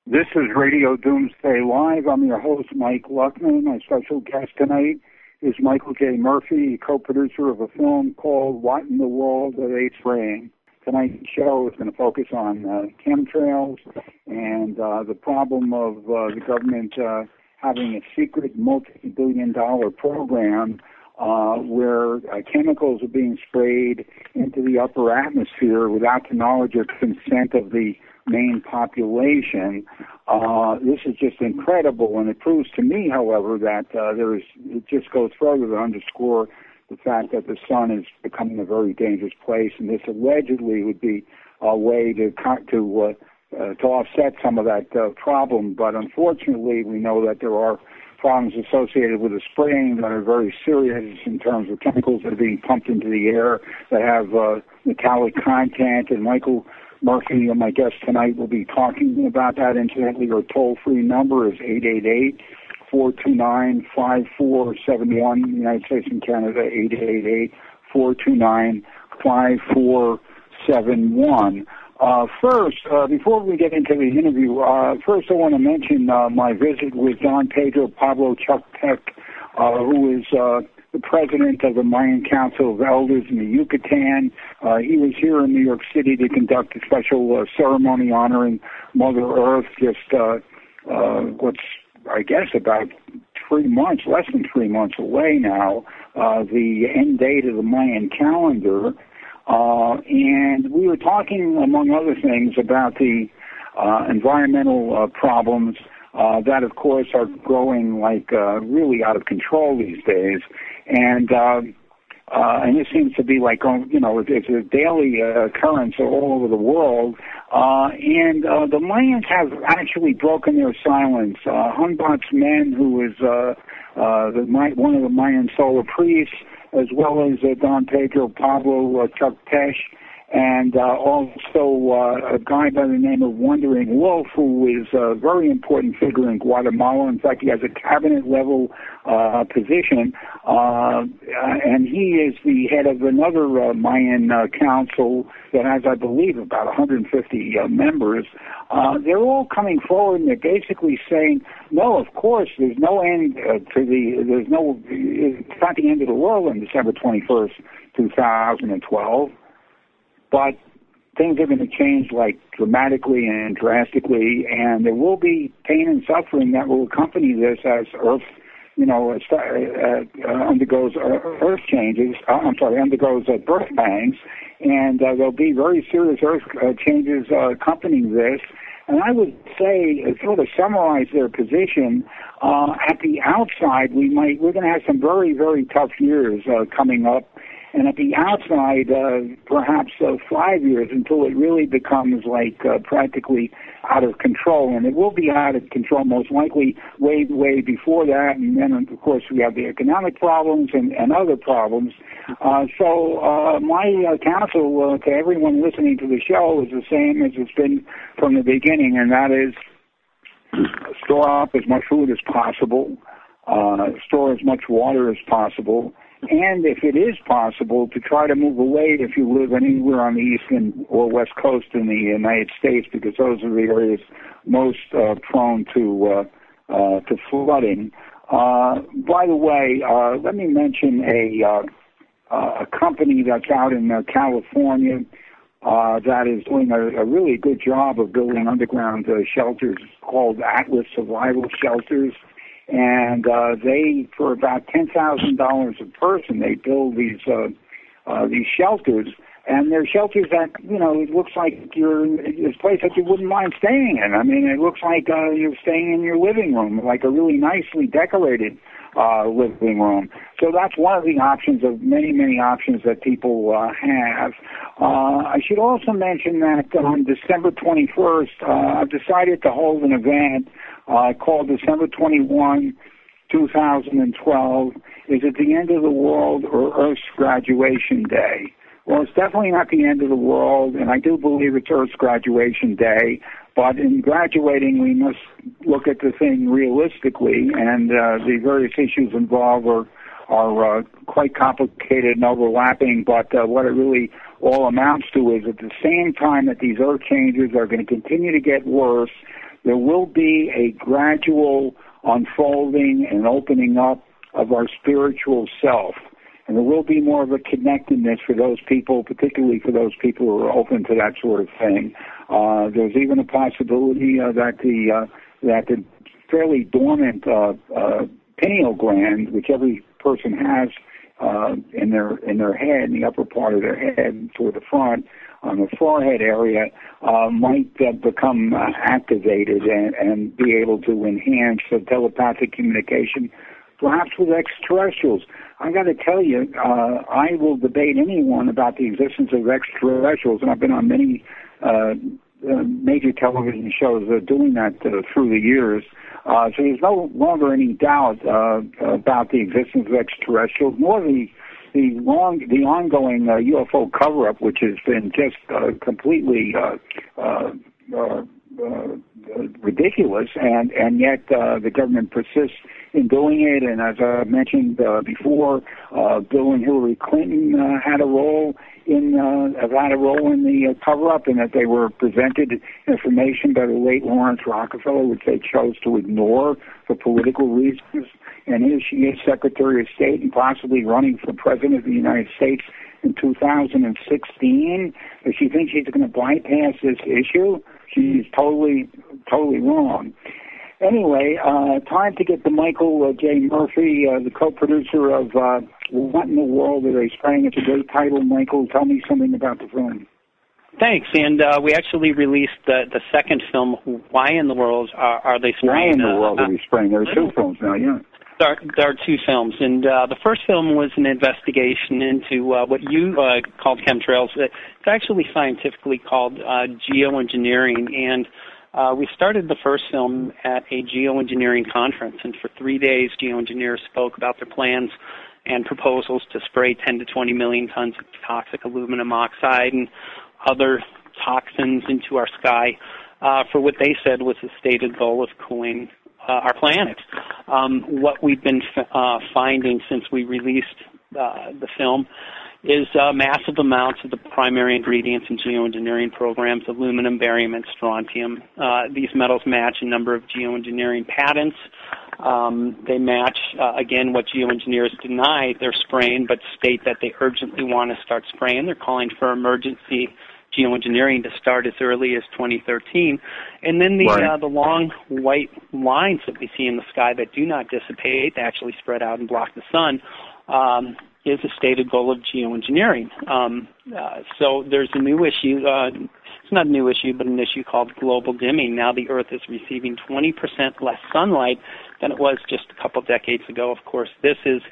This is Radio Doomsday Live. I'm your host, Mike Luckman. My special guest tonight is Michael J. Murphy, co-producer of a film called What in the World Are They Spraying? Tonight's show is going to focus on chemtrails and the problem of the government having a secret multi-billion-dollar program where chemicals are being sprayed into the upper atmosphere without the knowledge or consent of the main population. This is just incredible, and it proves to me, however, that it just goes further to underscore the fact that the sun is becoming a very dangerous place, and this allegedly would be a way to offset some of that problem. But unfortunately, we know that there are problems associated with the spraying that are very serious in terms of chemicals that are being pumped into the air that have metallic content. And Michael Murphy, my guest tonight, will be talking about that. Incidentally, our toll-free number is 888-429-5471, United States and Canada, 888-429-5471. First, before we get into the interview, first I want to mention my visit with Don Pedro Pablo Chukpec, who is the president of the Mayan Council of Elders in the Yucatan. He was here in New York City to conduct a special ceremony honoring Mother Earth, just what's, I guess, about 3 months, less than 3 months away now, the end date of the Mayan calendar. And we were talking, among other things, about the environmental problems that, of course, are growing like really out of control these days. And this seems to be like, it's a daily occurrence all over the world. And the Mayans have actually broken their silence. Hunbat's Men, who is one of the Mayan solar priests, as well as Don Pedro Pablo Chukpec, and also a guy by the name of Wandering Wolf, who is a very important figure in Guatemala. In fact, he has a cabinet-level position, and he is the head of another Mayan council that has, I believe, about 150 members. They're all coming forward, and they're basically saying, no, of course, there's no end it's not the end of the world on December 21st, 2012. But things are going to change like dramatically and drastically, and there will be pain and suffering that will accompany this as Earth, undergoes Earth changes. Undergoes birth pangs, and there'll be very serious Earth changes accompanying this. And I would say, sort of summarize their position, at the outside, we're going to have some very, very tough years coming up. And at the outside, perhaps 5 years until it really becomes like practically out of control. And it will be out of control most likely way, way before that. And then, of course, we have the economic problems and other problems. So my counsel to everyone listening to the show is the same as it's been from the beginning, and that is store up as much food as possible, store as much water as possible, and if it is possible, to try to move away if you live anywhere on the eastern or west coast in the United States, because those are the areas most prone to flooding. By the way, let me mention a company that's out in California that is doing a really good job of building underground shelters called Atlas Survival Shelters. And they, for about $10,000 a person, they build these shelters. And they're shelters that, it looks like you're in this place that you wouldn't mind staying in. I mean, it looks like you're staying in your living room, like a really nicely decorated living room. So that's one of the options of many, many options that people have. I should also mention that on December 21st, I've decided to hold an event called December 21, 2012. Is it the end of the world or Earth's graduation day? Well, it's definitely not the end of the world, and I do believe it's Earth's graduation day. But in graduating, we must look at the thing realistically, and the various issues involved are quite complicated and overlapping. But what it really all amounts to is at the same time that these Earth changes are going to continue to get worse, there will be a gradual unfolding and opening up of our spiritual self. And there will be more of a connectedness for those people, particularly for those people who are open to that sort of thing. There's even a possibility that the fairly dormant pineal gland, which every person has in their head, in the upper part of their head toward the front, on the forehead area, might become activated and be able to enhance telepathic communication, perhaps with extraterrestrials. I got to tell you, I will debate anyone about the existence of extraterrestrials, and I've been on many major television shows doing that through the years. So there's no longer any doubt about the existence of extraterrestrials, nor the ongoing UFO cover-up, which has been just completely ridiculous, and yet the government persists in doing it. And as I mentioned before, Bill and Hillary Clinton had a role in the cover-up, and that they were presented information by the late Lawrence Rockefeller, which they chose to ignore for political reasons. And here she is, Secretary of State, and possibly running for President of the United States in 2016. If she thinks she's going to bypass this issue, she's totally wrong. Anyway, time to get to Michael J. Murphy, the co-producer of What in the World Are They Spraying? It's a great title, Michael. Tell me something about the film. Thanks, and we actually released the second film, Why in the World Are They Spraying? Why in the World Are They Spraying? There are two films now, yeah. There are two films, and the first film was an investigation into what you called chemtrails. It's actually scientifically called geoengineering, and we started the first film at a geoengineering conference, and for 3 days geoengineers spoke about their plans and proposals to spray 10 to 20 million tons of toxic aluminum oxide and other toxins into our sky for what they said was the stated goal of cooling our planet. What we've been finding since we released the film is massive amounts of the primary ingredients in geoengineering programs, aluminum, barium, and strontium. These metals match a number of geoengineering patents. They match, again, what geoengineers deny they're spraying, but state that they urgently want to start spraying. They're calling for emergency geoengineering to start as early as 2013. And then the long white lines that we see in the sky that do not dissipate, they actually spread out and block the sun, is a stated goal of geoengineering. So there's a new issue. It's not a new issue, but an issue called global dimming. Now the Earth is receiving 20% less sunlight than it was just a couple decades ago. Of course, this is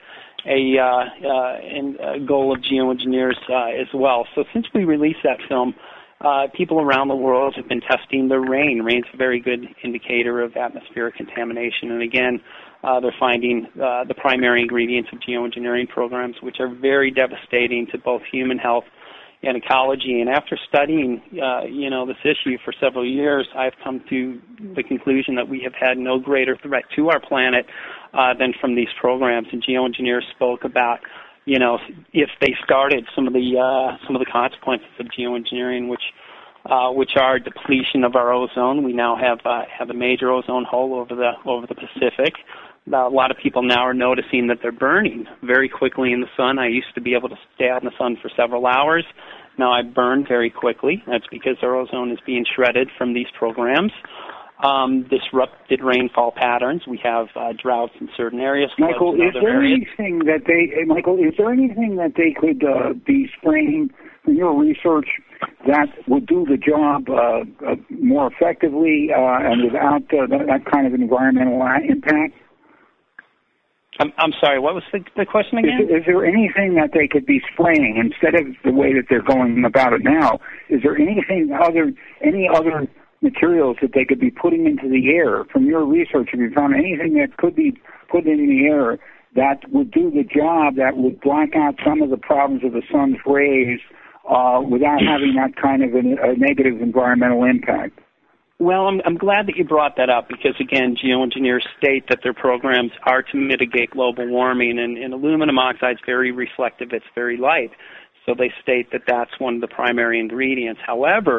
a goal of geoengineers as well. So since we released that film, people around the world have been testing the rain. Rain's a very good indicator of atmospheric contamination. And again, they're finding the primary ingredients of geoengineering programs, which are very devastating to both human health and ecology. And after studying, this issue for several years, I've come to the conclusion that we have had no greater threat to our planet than from these programs. And geoengineers spoke about, if they started some of the consequences of geoengineering, which are depletion of our ozone. We now have a major ozone hole over the Pacific. A lot of people now are noticing that they're burning very quickly in the sun. I used to be able to stay out in the sun for several hours. Now I burn very quickly. That's because our ozone is being shredded from these programs. Disrupted rainfall patterns. We have droughts in certain areas. Michael, is there anything that they could be spraying from your research that would do the job more effectively and without that kind of environmental impact? I'm sorry, what was the question again? Is there anything that they could be spraying instead of the way that they're going about it now? Is there any other materials that they could be putting into the air? From your research, have you found anything that could be put in the air that would do the job, that would block out some of the problems of the sun's rays without having that kind of a negative environmental impact? Well, I'm glad that you brought that up because, again, geoengineers state that their programs are to mitigate global warming, and aluminum oxide is very reflective. It's very light. So they state that that's one of the primary ingredients. However,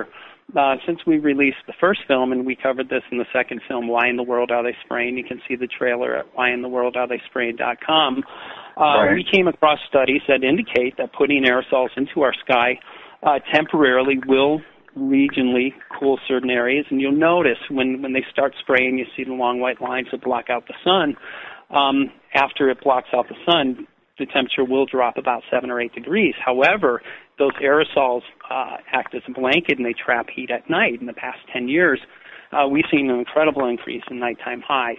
since we released the first film, and we covered this in the second film, Why in the World Are They Spraying? You can see the trailer at whyintheworldAreTheySpraying.com. Right. We came across studies that indicate that putting aerosols into our sky temporarily will regionally cool certain areas. And you'll notice when they start spraying, you see the long white lines that block out the sun. After it blocks out the sun, the temperature will drop about 7 or 8 degrees. However, those aerosols act as a blanket and they trap heat at night. In the past 10 years, we've seen an incredible increase in nighttime highs.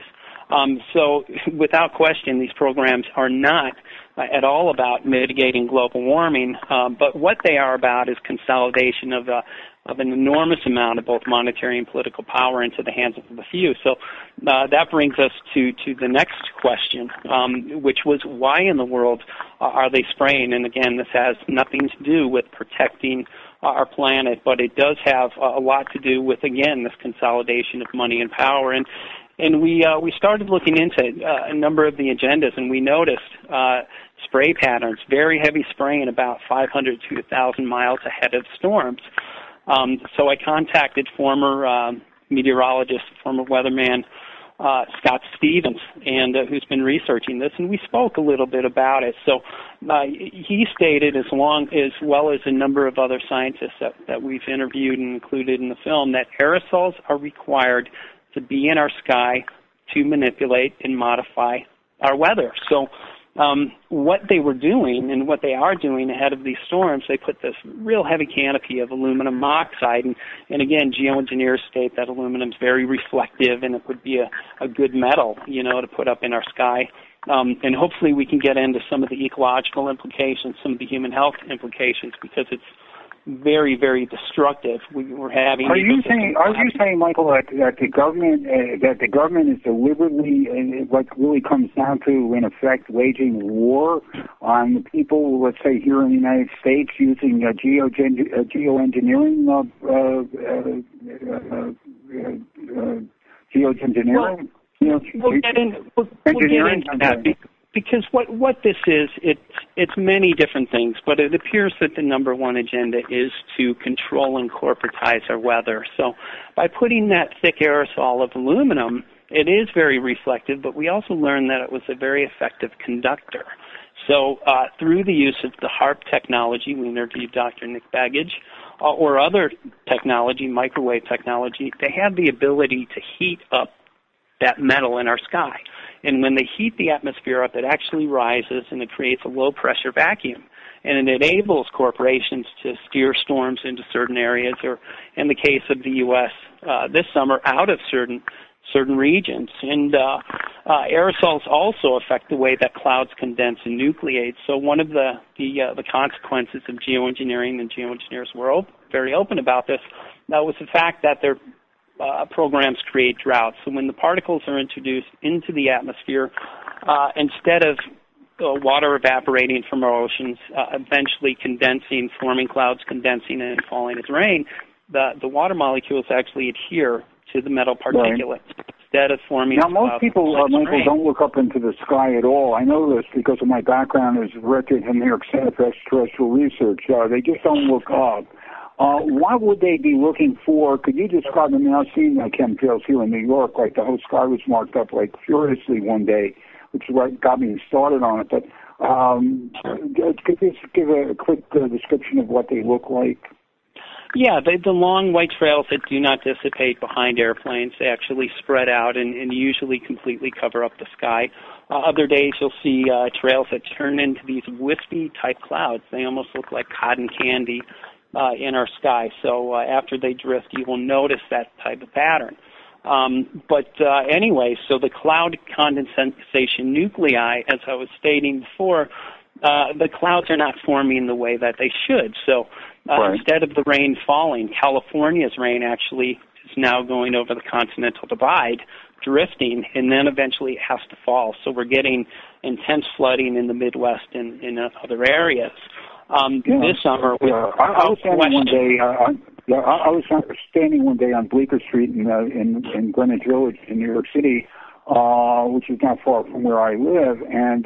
So without question, these programs are not at all about mitigating global warming, but what they are about is consolidation of an enormous amount of both monetary and political power into the hands of the few. So that brings us to the next question, which was why in the world are they spraying? And again, this has nothing to do with protecting our planet, but it does have a lot to do with, again, this consolidation of money and power. And we started looking into a number of the agendas, and we noticed spray patterns, very heavy spraying about 500 to 1,000 miles ahead of storms. So I contacted former meteorologist, former weatherman Scott Stevens, and who's been researching this, and we spoke a little bit about it. So he stated, as well as a number of other scientists that we've interviewed and included in the film, that aerosols are required to be in our sky to manipulate and modify our weather. So what they were doing and what they are doing ahead of these storms, they put this real heavy canopy of aluminum oxide. And again, geoengineers state that aluminum is very reflective and it would be a good metal, to put up in our sky. And hopefully we can get into some of the ecological implications, some of the human health implications, because it's very, very destructive. We're having. Are you saying, Michael, that the government is deliberately, what really comes down to, in effect, waging war on the people, let's say here in the United States, using geoengineering? Geoengineering. We'll get into that. Because what this is, it's many different things, but it appears that the number one agenda is to control and corporatize our weather. So by putting that thick aerosol of aluminum, it is very reflective, but we also learned that it was a very effective conductor. So through the use of the HAARP technology, we interviewed Dr. Nick Begich, or other technology, microwave technology, they have the ability to heat up that metal in our sky. And when they heat the atmosphere up, it actually rises and it creates a low-pressure vacuum. And it enables corporations to steer storms into certain areas, or in the case of the U.S. This summer, out of certain regions. And aerosols also affect the way that clouds condense and nucleate. So one of the consequences of geoengineering, and geoengineers were very open about this, was the fact that their programs create droughts. So when the particles are introduced into the atmosphere, instead of water evaporating from our oceans, eventually condensing, forming clouds, condensing, and falling as rain, the water molecules actually adhere to the metal particulates. Right. Instead of forming. Now, most people, Michael, don't look up into the sky at all. I know this because of my background as director of the New York Center for Extraterrestrial Research. They just don't look up. What would they be looking for? Could you describe them? I've seen chemtrails here in New York, like the whole sky was marked up like furiously one day, which is what got me started on it. But could you just give a quick description of what they look like? Yeah, the long white trails that do not dissipate behind airplanes, they actually spread out and usually completely cover up the sky. Other days you'll see trails that turn into these wispy-type clouds. They almost look like cotton candy in our sky. So after they drift, you will notice that type of pattern. Anyway, so the cloud condensation nuclei, as I was stating before, the clouds are not forming the way that they should. So right. Instead of the rain falling, California's rain actually is now going over the continental divide, drifting, and then eventually it has to fall. So we're getting intense flooding in the Midwest and in other areas. This summer, I was standing one day. I was standing one day on Bleecker Street in Greenwich Village in New York City, which is not far from where I live, and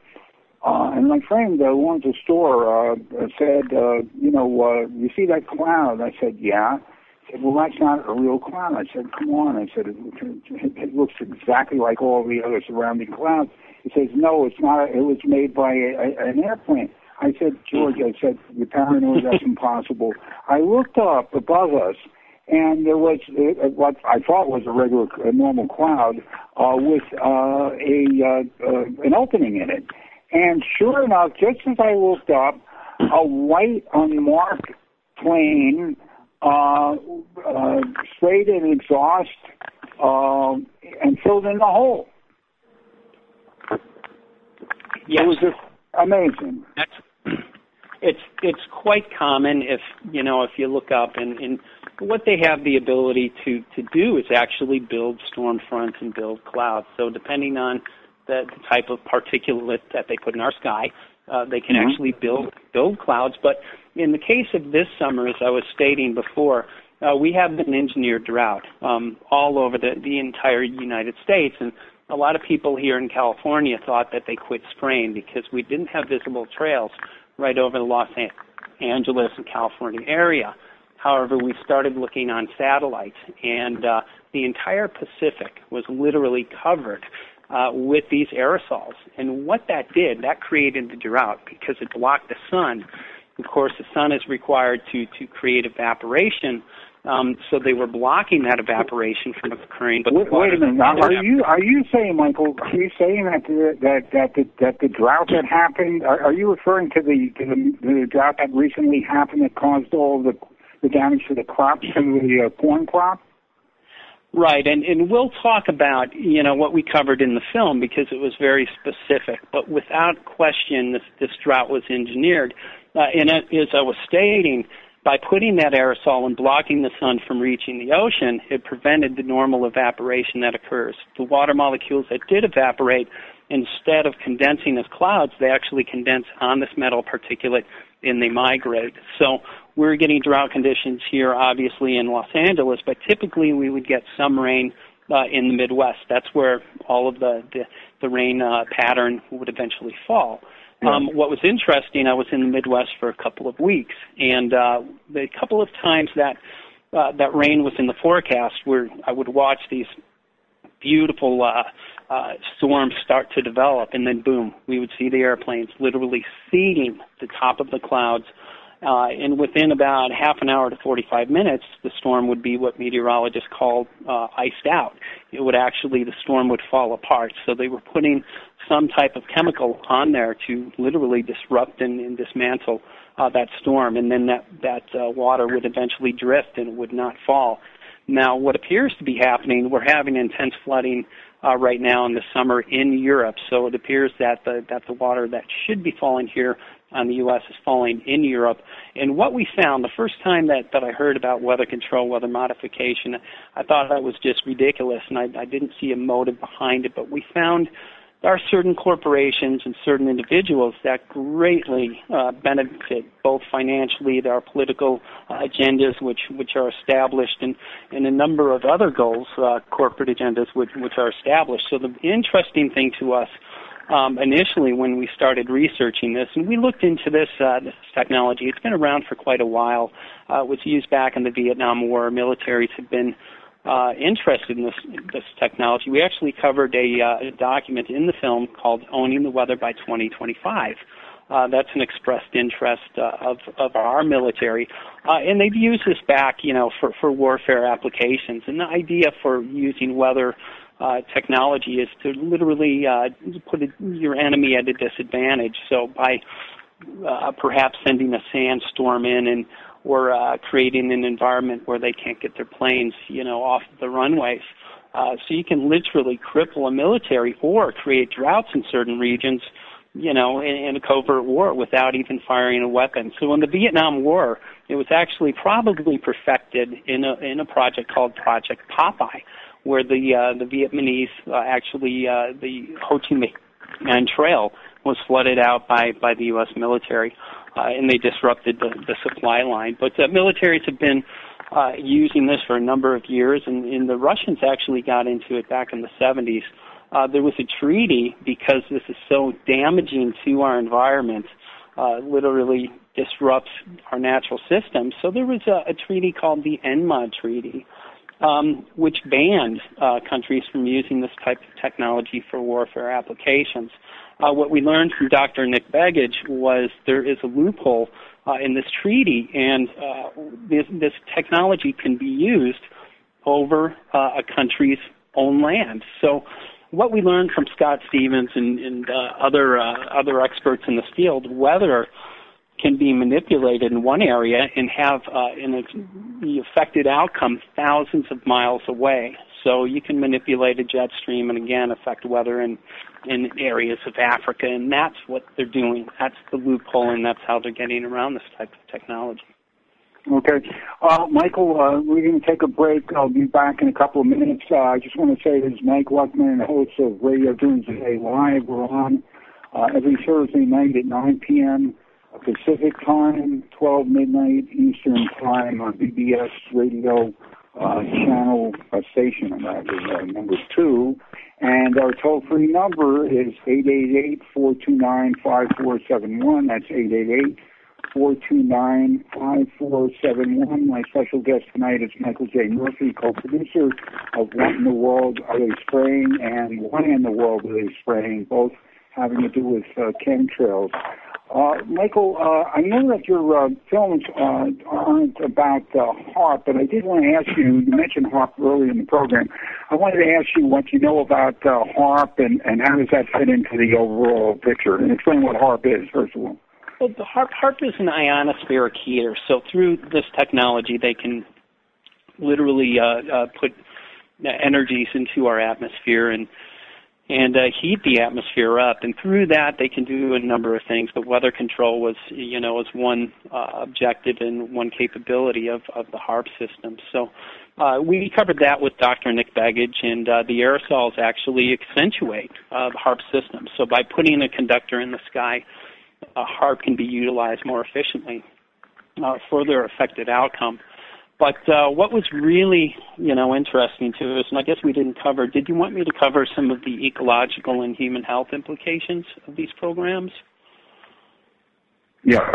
my friend who owns a store said, you see that cloud? I said, yeah. said, well, that's not a real cloud. I said, come on. I said, it looks exactly like all the other surrounding clouds. He says, no, it's not. It was made by an airplane. I said, George, I said, you're paranoid, that's impossible. I looked up above us, and there was what I thought was a normal cloud with an opening in it. And sure enough, just as I looked up, a white unmarked plane sprayed an exhaust and filled in the hole. Yes. It was just amazing. It's quite common if you look up, and what they have the ability to do is actually build storm fronts and build clouds. So depending on the type of particulate that they put in our sky, they can actually build clouds. But in the case of this summer, as I was stating before, we have an engineered drought all over the entire United States, and a lot of people here in California thought that they quit spraying because we didn't have visible trails right over the Los Angeles and California area. However, we started looking on satellites, and the entire Pacific was literally covered with these aerosols. And what that did, that created the drought because it blocked the sun. Of course, the sun is required to create evaporation, so they were blocking that evaporation from occurring. But wait a minute. Are you saying, Michael? Are you saying that the drought that happened? Are you referring to the drought that recently happened that caused all the damage to the crops, to the corn crop? Right, and we'll talk about what we covered in the film because it was very specific. But without question, this drought was engineered. And as I was stating, by putting that aerosol and blocking the sun from reaching the ocean, it prevented the normal evaporation that occurs. The water molecules that did evaporate, instead of condensing as clouds, they actually condense on this metal particulate and they migrate. So we're getting drought conditions here, obviously, in Los Angeles, but typically we would get some rain in the Midwest. That's where all of the rain pattern would eventually fall. What was interesting, I was in the Midwest for a couple of weeks, and the couple of times that rain was in the forecast, where I would watch these beautiful storms start to develop, and then boom, we would see the airplanes literally seeding the top of the clouds. And within about half an hour to 45 minutes, the storm would be what meteorologists call iced out. The storm would fall apart. So they were putting some type of chemical on there to literally disrupt and dismantle that storm. And then that water would eventually drift and it would not fall. Now, what appears to be happening, we're having intense flooding right now in the summer in Europe. So it appears that the water that should be falling here on the U.S. is falling in Europe. And what we found, the first time that I heard about weather control, weather modification, I thought that was just ridiculous, and I didn't see a motive behind it. But we found there are certain corporations and certain individuals that greatly benefit both financially. There are political agendas which are established, and a number of other goals, corporate agendas which are established. So the interesting thing to us initially when we started researching this, and we looked into this technology. It's been around for quite a while. It was used back in the Vietnam War. Militaries have been interested in this technology. We actually covered a document in the film called Owning the Weather by 2025. That's an expressed interest of our military. And they've used this back, for warfare applications. And the idea for using weather technology is to literally put your enemy at a disadvantage. So by perhaps sending a sandstorm in or creating an environment where they can't get their planes, off the runways. So you can literally cripple a military or create droughts in certain regions, in a covert war without even firing a weapon. So in the Vietnam War, it was actually probably perfected in a project called Project Popeye, where the Vietnamese the Ho Chi Minh Trail was flooded out by the U.S. military, and they disrupted the supply line. But militaries have been using this for a number of years, and the Russians actually got into it back in the 70s. There was a treaty because this is so damaging to our environment, literally disrupts our natural system. So there was a treaty called the ENMOD Treaty, which banned countries from using this type of technology for warfare applications. What we learned from Dr. Nick Begich was there is a loophole in this treaty, and this technology can be used over a country's own land. So what we learned from Scott Stevens and other experts in this field, weather can be manipulated in one area and have the affected outcome thousands of miles away. So you can manipulate a jet stream and, again, affect weather in areas of Africa, and that's what they're doing. That's the loophole, and that's how they're getting around this type of technology. Okay. Michael, we're going to take a break. I'll be back in a couple of minutes. I just want to say this is Mike Luckman, the host of Radio Doomsday Live. We're on every Thursday night at 9 p.m. Pacific Time, 12 midnight Eastern Time on BBS Radio channel station, and that is number 2. And our toll-free number is 888-429-5471. That's 888-429-5471. My special guest tonight is Michael J. Murphy, co-producer of What in the World Are They Spraying and Why in the World Are They Spraying, both having to do with chemtrails. Michael, I know that your films aren't about HAARP, but I did want to ask you mentioned HAARP earlier in the program. I wanted to ask you what you know about HAARP and how does that fit into the overall picture, and explain what HAARP is, first of all. Well, the HAARP is an ionospheric heater. So through this technology, they can literally put energies into our atmosphere and heat the atmosphere up. And through that, they can do a number of things. But weather control was one objective and one capability of the HAARP system. So we covered that with Dr. Nick Begich, and the aerosols actually accentuate the HAARP system. So by putting a conductor in the sky, HAARP can be utilized more efficiently for their affected outcome. But what was really, interesting to us, and I guess we didn't cover, did you want me to cover some of the ecological and human health implications of these programs? Yeah.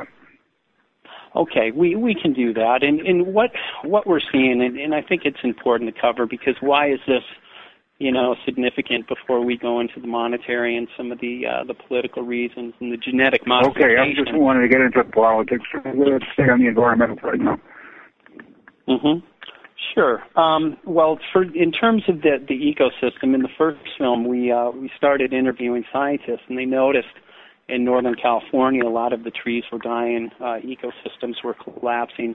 Okay, we can do that. And what we're seeing, and I think it's important to cover, because why is this, significant before we go into the monetary and some of the political reasons and the genetic modification? Okay, I just wanted to get into politics. Let's stay on the environmental right now. Mm-hmm. Sure. In terms of the ecosystem, in the first film, we started interviewing scientists, and they noticed in Northern California a lot of the trees were dying, ecosystems were collapsing.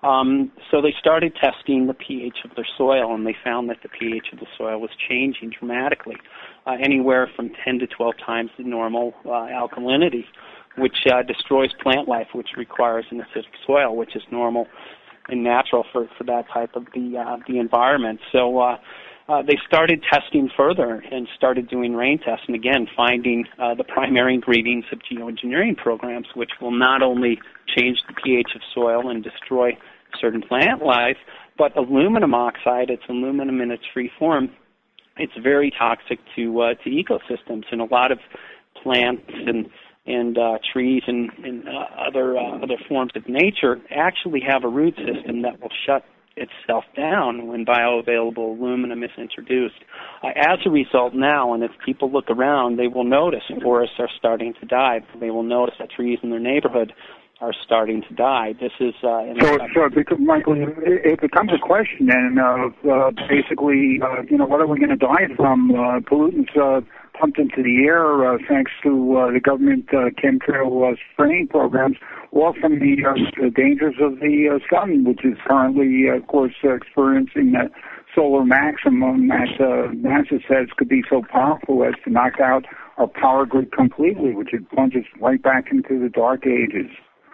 So they started testing the pH of their soil, and they found that the pH of the soil was changing dramatically, anywhere from 10 to 12 times the normal alkalinity, which destroys plant life, which requires an acidic soil, which is normal and natural for that type of the environment. So they started testing further and started doing rain tests, and again finding the primary ingredients of geoengineering programs, which will not only change the pH of soil and destroy certain plant life, but aluminum oxide, it's aluminum in its free form, it's very toxic to ecosystems, and a lot of plants and trees and other forms of nature actually have a root system that will shut itself down when bioavailable aluminum is introduced. As a result now, and if people look around, they will notice forests are starting to die. They will notice that trees in their neighborhood are starting to die. This is because, Michael, it becomes a question then of basically, what are we going to die from? Pollutants pumped into the air thanks to the government chemtrail spraying programs, or from the dangers of the sun, which is currently, of course, experiencing that solar maximum that NASA says could be so powerful as to knock out our power grid completely, which it plunges right back into the dark ages.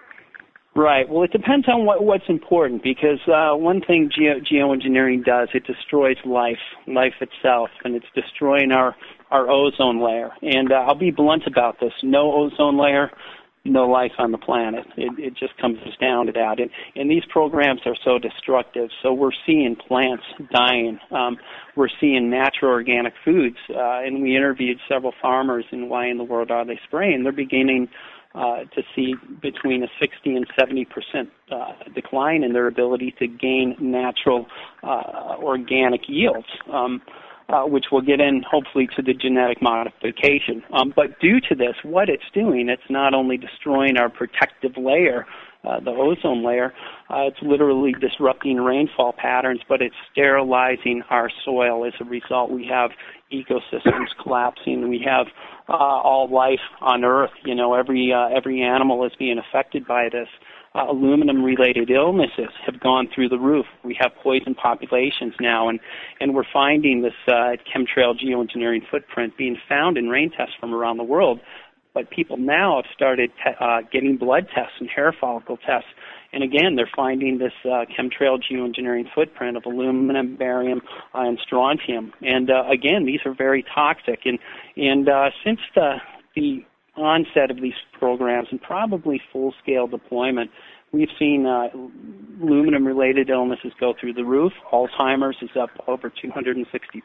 Right. Well, it depends on what's important, because one thing geoengineering does, it destroys life itself, and it's destroying our ozone layer. And I'll be blunt about this. No ozone layer, no life on the planet. It just comes down to that. And these programs are so destructive. So we're seeing plants dying. We're seeing natural organic foods. And we interviewed several farmers in Why in the World Are They Spraying? They're beginning to see between a 60 and 70% decline in their ability to gain natural organic yields, which we'll get in hopefully to the genetic modification. But due to this, what it's doing, it's not only destroying our protective layer, the ozone layer, it's literally disrupting rainfall patterns, but it's sterilizing our soil. As a result, we have ecosystems collapsing. We have all life on Earth. Every animal is being affected by this. Aluminum-related illnesses have gone through the roof. We have poison populations now, and we're finding this chemtrail geoengineering footprint being found in rain tests from around the world. But people now have started getting blood tests and hair follicle tests. And again, they're finding this chemtrail geoengineering footprint of aluminum, barium, and strontium. And again, these are very toxic. And since the onset of these programs and probably full-scale deployment, we've seen aluminum-related illnesses go through the roof. Alzheimer's is up over 260%.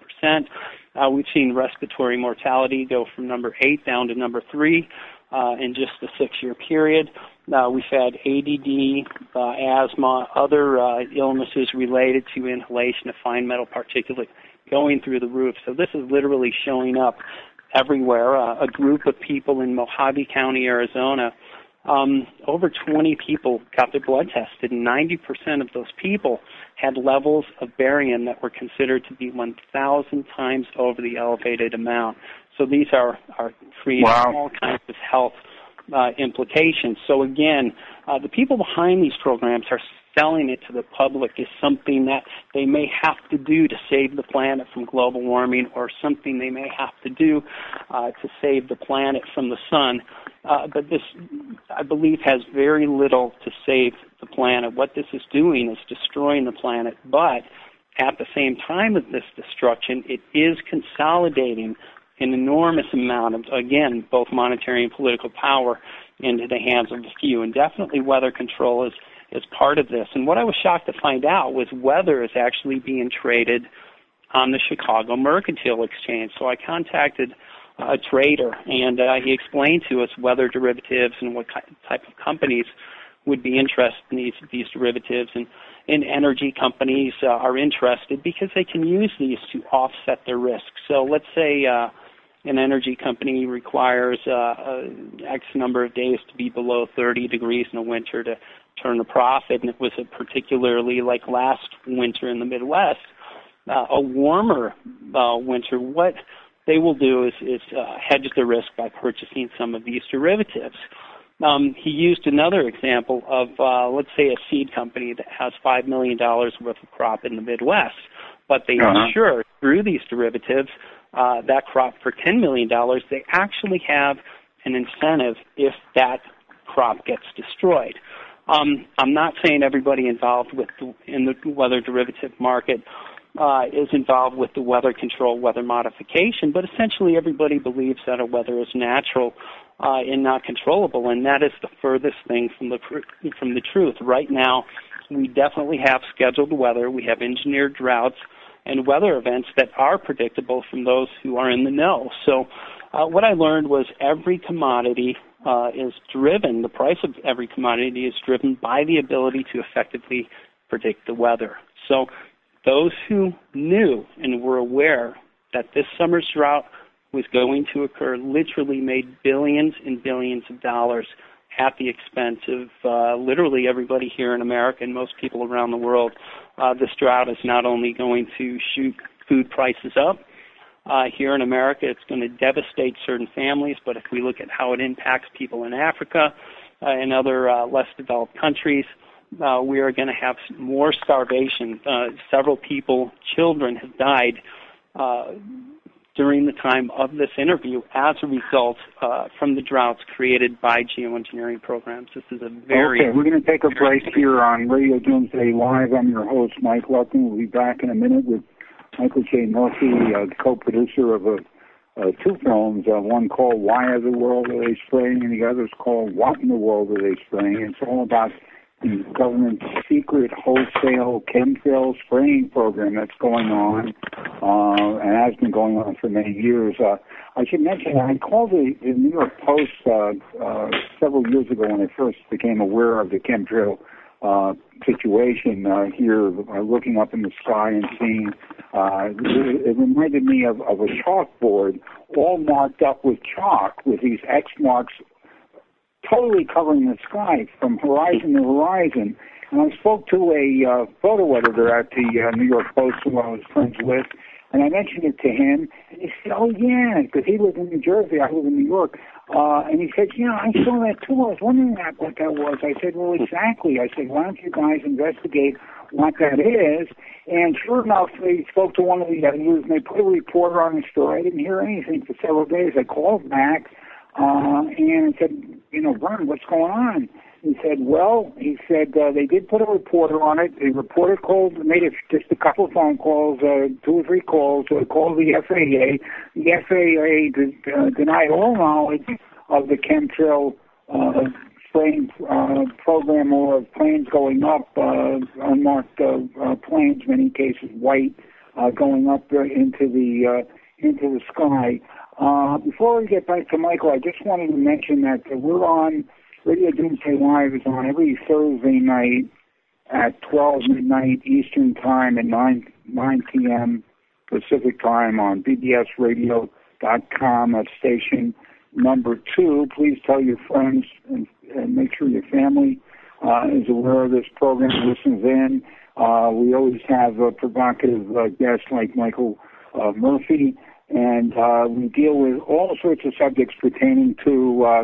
We've seen respiratory mortality go from number 8 down to number 3 in just a 6-year period. We've had ADD, asthma, other illnesses related to inhalation of fine metal particulate going through the roof. So this is literally showing up everywhere. A group of people in Mojave County, Arizona, over 20 people got their blood tested, and 90% of those people had levels of barium that were considered to be 1,000 times over the elevated amount. So these are creating all kinds of health implications. So again, the people behind these programs are selling it to the public as something that they may have to do to save the planet from global warming, or something they may have to do to save the planet from the sun. But this, I believe, has very little to save the planet. What this is doing is destroying the planet, but at the same time of this destruction, it is consolidating an enormous amount of, again, both monetary and political power into the hands of a few. And definitely weather control is part of this. And what I was shocked to find out was weather is actually being traded on the Chicago Mercantile Exchange. So I contacted a trader, and he explained to us weather derivatives and what type of companies would be interested in these derivatives. And energy companies are interested because they can use these to offset their risk. So let's say an energy company requires X number of days to be below 30 degrees in the winter to turn a profit, and it was particularly like last winter in the Midwest, a warmer winter. What they will do is hedge the risk by purchasing some of these derivatives. He used another example of, let's say, a seed company that has $5 million worth of crop in the Midwest, but they insure through these derivatives that crop for $10 million. They actually have an incentive if that crop gets destroyed. I'm not saying everybody involved in the weather derivative market is involved with the weather control, weather modification, but essentially everybody believes that our weather is natural and not controllable, and that is the furthest thing from the truth. Right now, we definitely have scheduled weather. We have engineered droughts and weather events that are predictable from those who are in the know. So what I learned was every commodity is driven, the price of every commodity is driven by the ability to effectively predict the weather. So those who knew and were aware that this summer's drought was going to occur literally made billions and billions of dollars at the expense of literally everybody here in America and most people around the world. This drought is not only going to shoot food prices up here in America, it's going to devastate certain families, but if we look at how it impacts people in Africa and other less developed countries, we are going to have more starvation. Several people, children, have died during the time of this interview as a result from the droughts created by geoengineering programs. This is a very... Okay, we're going to take a break here on Radio Doomsday Live. I'm your host, Mike Luckman. We'll be back in a minute with Michael J. Murphy, the co-producer of two films, one called Why Are the World Are They Spraying, and the other is called What in the World Are They Spraying? It's all about the government's secret wholesale chemtrail spraying program that's going on and has been going on for many years. I should mention, I called the New York Post several years ago when I first became aware of the chemtrail situation here, looking up in the sky and seeing, it reminded me of a chalkboard all marked up with chalk with these X marks totally covering the sky from horizon to horizon. And I spoke to a photo editor at the New York Post who I was friends with, and I mentioned it to him, and he said, oh, yeah, because he lived in New Jersey, I live in New York. And he said, yeah, I saw that too. I was wondering what that was. I said, well, exactly. I said, why don't you guys investigate what that is? And sure enough, they spoke to one of the editors, and they put a reporter on the story. I didn't hear anything for several days. I called back and said, Vern, what's going on? He said, they did put a reporter on it. The reporter made just a couple of phone calls, 2 or 3 calls, called the FAA. The FAA denied all knowledge of the chemtrail spraying program or of planes going up, unmarked planes, many cases white, going up into the sky. Before we get back to Michael, I just wanted to mention that we're on Radio Doomsday Live is on every Thursday night at 12 midnight Eastern Time and 9 p.m. Pacific Time on bbsradio.com. That's station number 2. Please tell your friends and make sure your family is aware of this program, listens in. We always have provocative guests like Michael Murphy, and we deal with all sorts of subjects pertaining to,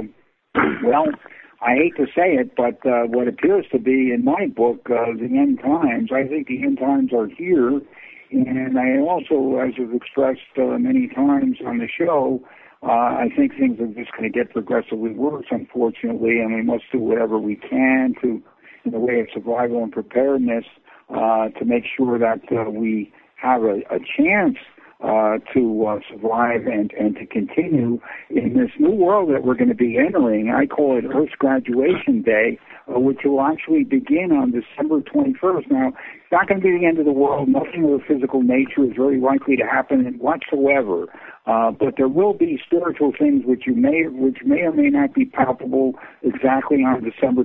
I hate to say it, but what appears to be, in my book, the end times. I think the end times are here, and I also, as I've expressed many times on the show, I think things are just going to get progressively worse, unfortunately, and we must do whatever we can to, in the way of survival and preparedness, to make sure that we have a chance to survive and to continue in this new world that we're going to be entering. I call it Earth's Graduation Day, which will actually begin on December 21st. Now, it's not going to be the end of the world. Nothing of a physical nature is very likely to happen whatsoever. But there will be spiritual things which may or may not be palpable exactly on December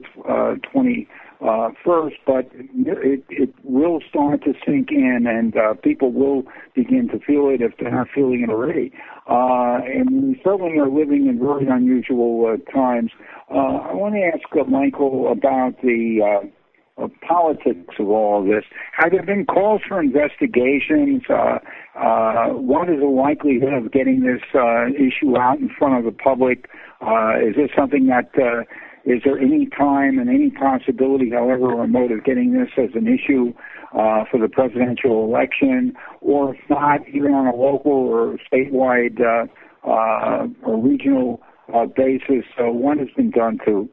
21st, but it will start to sink in, and people will begin to feel it if they're not feeling it already. And we certainly are living in very unusual times. I want to ask Michael about the politics of all of this. Have there been calls for investigations? What is the likelihood of getting this issue out in front of the public? Is this something that is there any time and any possibility, however remote, of getting this as an issue for the presidential election, or if not, even on a local or statewide or regional basis? So what has been done to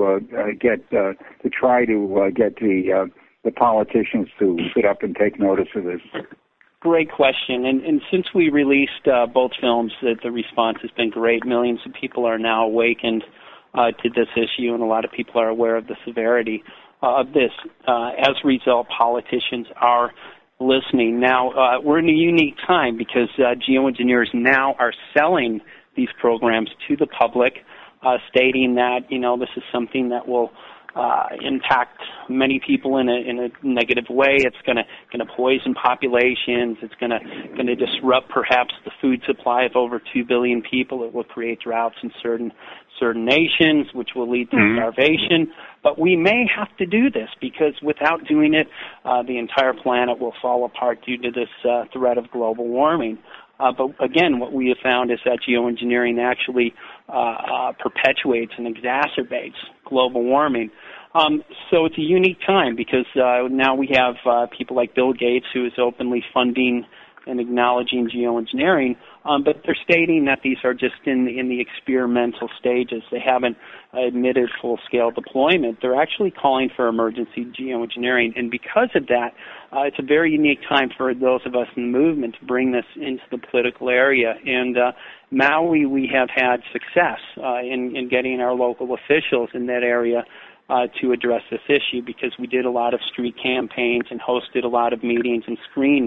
try to get the politicians to sit up and take notice of this? Great question. And since we released both films, the response has been great. Millions of people are now awakened to this issue, and a lot of people are aware of the severity of this. As a result, politicians are listening. Now, we're in a unique time because geoengineers now are selling these programs to the public, stating that, this is something that will impact many people in a negative way. It's going to poison populations. It's going to disrupt perhaps the food supply of over 2 billion people. It will create droughts in certain nations, which will lead to starvation. But we may have to do this because without doing it, the entire planet will fall apart due to this threat of global warming. But again, what we have found is that geoengineering actually perpetuates and exacerbates global warming. So it's a unique time because now we have people like Bill Gates, who is openly funding and acknowledging geoengineering, but they're stating that these are just in the experimental stages. They haven't admitted full-scale deployment. They're actually calling for emergency geoengineering, and because of that, it's a very unique time for those of us in the movement to bring this into the political area. And Maui, we have had success in getting our local officials in that area to address this issue, because we did a lot of street campaigns and hosted a lot of meetings and screened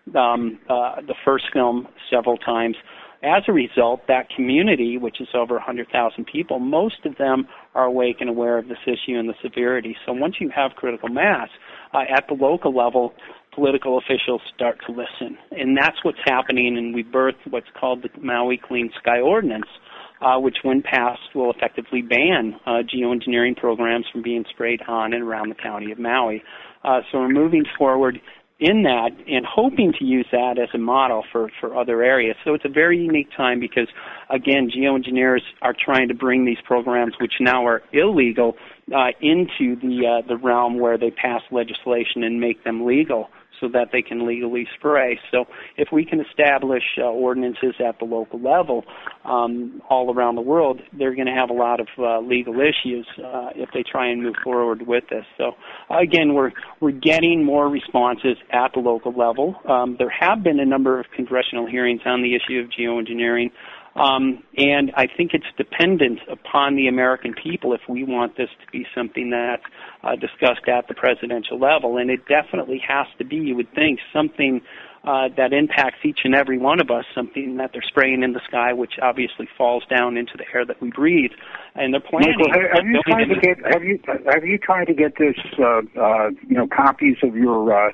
the first film several times. As a result, that community, which is over 100,000 people, most of them are awake and aware of this issue and the severity. So once you have critical mass, at the local level, political officials start to listen. And that's what's happening, and we birthed what's called the Maui Clean Sky Ordinance, which, when passed, will effectively ban geoengineering programs from being sprayed on and around the county of Maui. So we're moving forward in that and hoping to use that as a model for other areas. So it's a very unique time because, again, geoengineers are trying to bring these programs, which now are illegal, into the realm where they pass legislation and make them legal, so that they can legally spray. So if we can establish ordinances at the local level all around the world, they're going to have a lot of legal issues if they try and move forward with this. So again, we're getting more responses at the local level. There have been a number of congressional hearings on the issue of geoengineering. And I think it's dependent upon the American people if we want this to be something that's discussed at the presidential level. And it definitely has to be, you would think, something that impacts each and every one of us, something that they're spraying in the sky, which obviously falls down into the air that we breathe. And they're planning. Michael, have you tried to get this, copies of your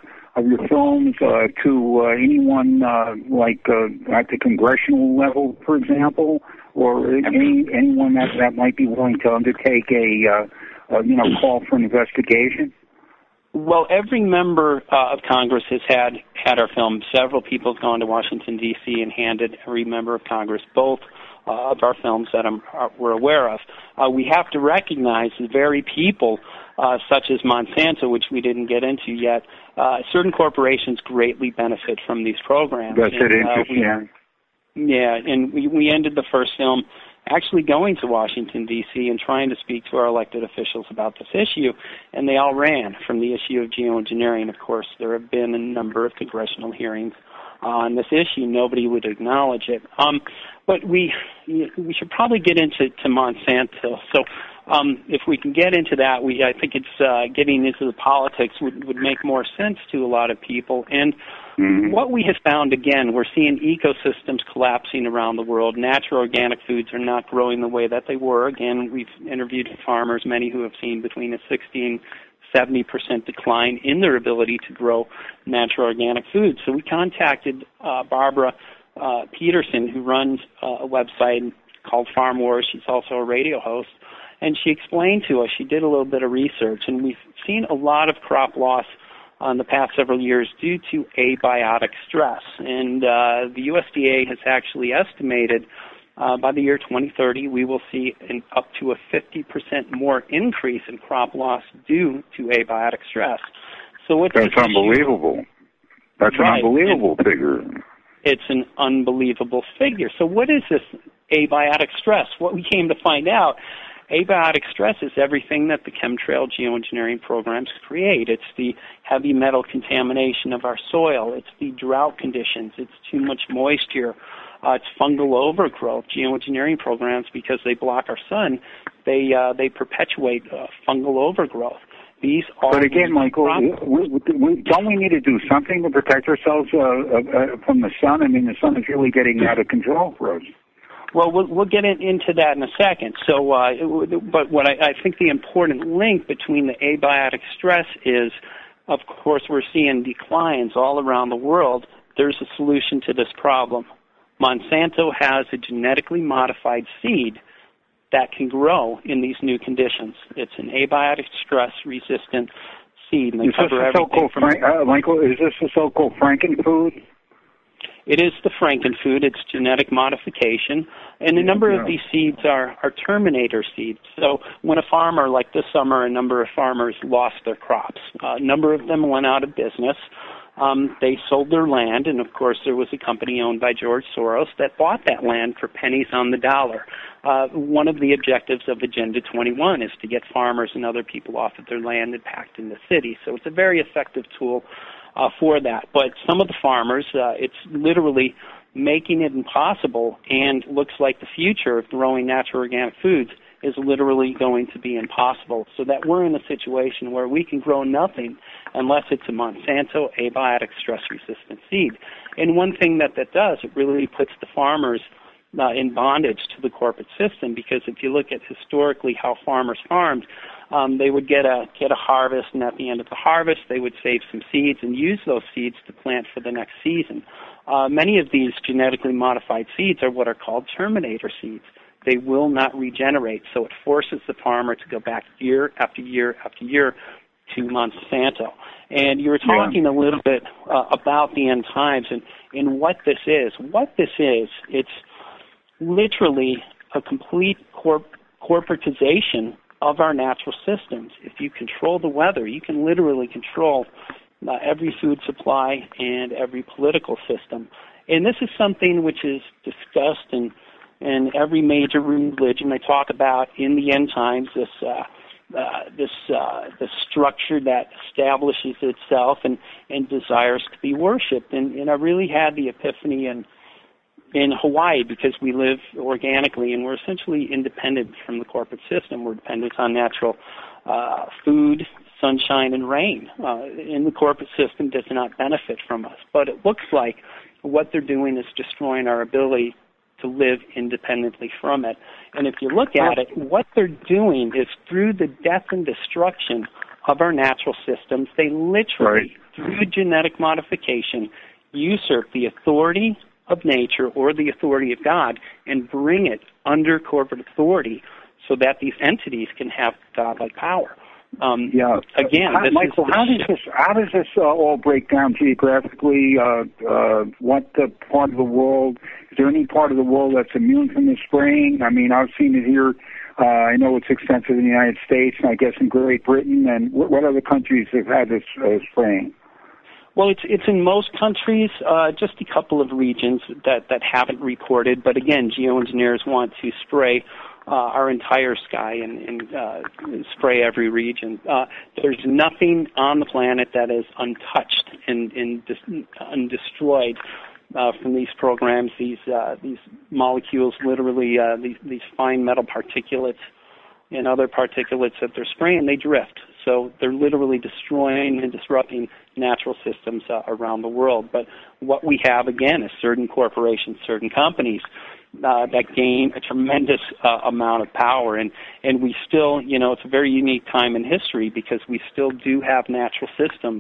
films to anyone like at the congressional level, for example, or anyone that might be willing to undertake a call for an investigation? Well, every member of Congress has had our film. Several people have gone to Washington, D.C. and handed every member of Congress both of our films that we're aware of. We have to recognize the very people, such as Monsanto, which we didn't get into yet. Certain corporations greatly benefit from these programs. That's interesting. Yeah, and we ended the first film actually going to Washington, D.C. and trying to speak to our elected officials about this issue, and they all ran from the issue of geoengineering. Of course, there have been a number of congressional hearings on this issue. Nobody would acknowledge it. But we should probably get into Monsanto. So if we can get into that, I think it's getting into the politics would make more sense to a lot of people. And what we have found, again, we're seeing ecosystems collapsing around the world. Natural organic foods are not growing the way that they were. Again, we've interviewed farmers, many who have seen between a 60 and 70% decline in their ability to grow natural organic foods. So we contacted Barbara Peterson, who runs a website called Farm Wars. She's also a radio host. And she explained to us, she did a little bit of research, and we've seen a lot of crop loss in the past several years due to abiotic stress. And the USDA has actually estimated by the year 2030, we will see up to a 50% more increase in crop loss due to abiotic stress. So that's unbelievable. That's right. An unbelievable figure. It's an unbelievable figure. So what is this abiotic stress? What we came to find out, abiotic stress is everything that the chemtrail geoengineering programs create. It's the heavy metal contamination of our soil. It's the drought conditions. It's too much moisture. It's fungal overgrowth. Geoengineering programs, because they block our sun, they perpetuate fungal overgrowth. These are. But again, Michael, don't we need to do something to protect ourselves from the sun? I mean, the sun is really getting out of control for us. Well, we'll get into that in a second. So, but what I think the important link between the abiotic stress is, of course, we're seeing declines all around the world. There's a solution to this problem. Monsanto has a genetically modified seed that can grow in these new conditions. It's an abiotic stress-resistant seed. And they cover everything from Michael, is this the so-called frankenfood? It is the frankenfood. It's genetic modification. And a number of these seeds are terminator seeds. So when a farmer, like this summer, a number of farmers lost their crops. A number of them went out of business. They sold their land, and of course there was a company owned by George Soros that bought that land for pennies on the dollar. One of the objectives of Agenda 21 is to get farmers and other people off of their land and packed in the city. So it's a very effective tool for that. But some of the farmers, it's literally making it impossible and looks like the future of growing natural organic foods is literally going to be impossible, so that we're in a situation where we can grow nothing unless it's a Monsanto abiotic stress-resistant seed. And one thing that does, it really puts the farmers in bondage to the corporate system, because if you look at historically how farmers farmed, they would get a harvest, and at the end of the harvest, they would save some seeds and use those seeds to plant for the next season. Many of these genetically modified seeds are what are called terminator seeds. They will not regenerate, so it forces the farmer to go back year after year after year to Monsanto. And you were talking a little bit about the end times and what this is. What this is, it's literally a complete corporatization of our natural systems. If you control the weather, you can literally control every food supply and every political system. And this is something which is discussed in every major religion. They talk about in the end times this structure that establishes itself and desires to be worshipped. And I really had the epiphany in Hawaii, because we live organically and we're essentially independent from the corporate system. We're dependent on natural food, sunshine, and rain. And the corporate system does not benefit from us. But it looks like what they're doing is destroying our ability to live independently from it. And if you look at it, what they're doing is through the death and destruction of our natural systems, they literally, through genetic modification, usurp the authority of nature or the authority of God and bring it under corporate authority so that these entities can have godlike power. Again, Michael, how does this all break down geographically? What part of the world? Is there any part of the world that's immune from the spraying? I mean, I've seen it here. I know it's extensive in the United States, and I guess in Great Britain. And what other countries have had this spraying? Well, it's in most countries, just a couple of regions that haven't reported. But again, geoengineers want to spray our entire sky and spray every region. There's nothing on the planet that is untouched and undestroyed from these programs. These molecules, literally these fine metal particulates and other particulates that they're spraying, they drift. So they're literally destroying and disrupting natural systems around the world. But what we have, again, is certain corporations, certain companies that gain a tremendous amount of power. And we still, it's a very unique time in history because we still do have natural systems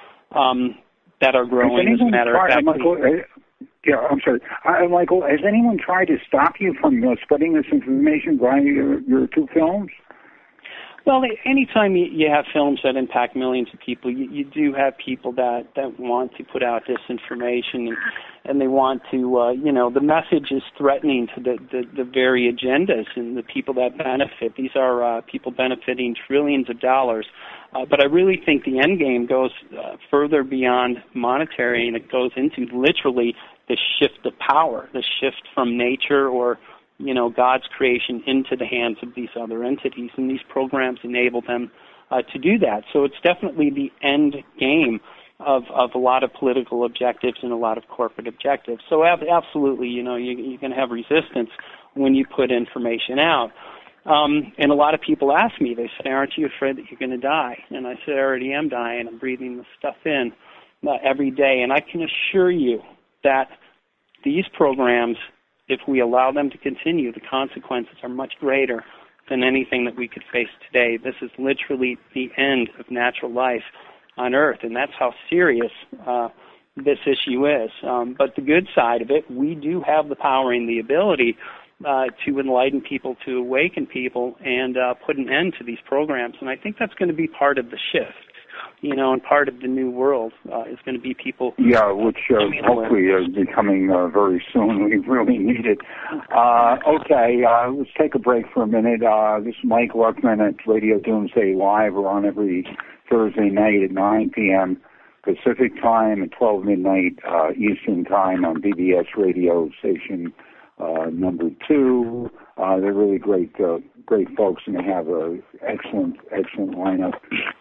that are growing, as a matter of fact. I'm sorry. Michael, has anyone tried to stop you from spreading this information via your two films? Well, anytime you have films that impact millions of people, you do have people that want to put out disinformation, and they want to, the message is threatening to the very agendas and the people that benefit. These are people benefiting trillions of dollars. But I really think the end game goes further beyond monetary, and it goes into literally the shift of power, the shift from nature or God's creation into the hands of these other entities, and these programs enable them to do that. So it's definitely the end game of a lot of political objectives and a lot of corporate objectives. So absolutely, you're going to have resistance when you put information out. And a lot of people ask me, they say, aren't you afraid that you're going to die? And I said, I already am dying. I'm breathing this stuff in every day. And I can assure you that these programs, if we allow them to continue, the consequences are much greater than anything that we could face today. This is literally the end of natural life on Earth, and that's how serious this issue is. But the good side of it, we do have the power and the ability to enlighten people, to awaken people, and put an end to these programs. And I think that's going to be part of the shift. And part of the new world is going to be people. Yeah, which hopefully is becoming very soon. We really need it. Okay, let's take a break for a minute. This is Mike Luckman at Radio Doomsday Live. We're on every Thursday night at 9 p.m. Pacific Time and 12 midnight Eastern Time on BBS Radio Station number 2. They're really great folks, and they have an excellent lineup